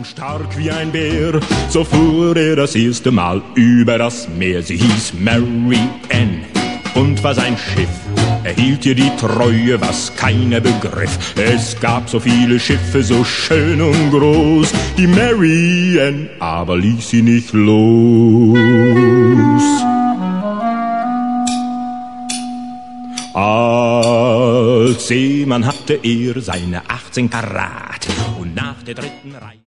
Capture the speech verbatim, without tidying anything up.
und stark wie ein Bär. So fuhr er das erste Mal über das Meer. Sie hieß Mary Ann und war sein Schiff. Er hielt ihr die Treue, was keiner begriff. Es gab so viele Schiffe, so schön und groß. Die Mary Ann aber ließ sie nicht los. Als Seemann hatte er seine achtzehn Karat und nach der dritten Reihe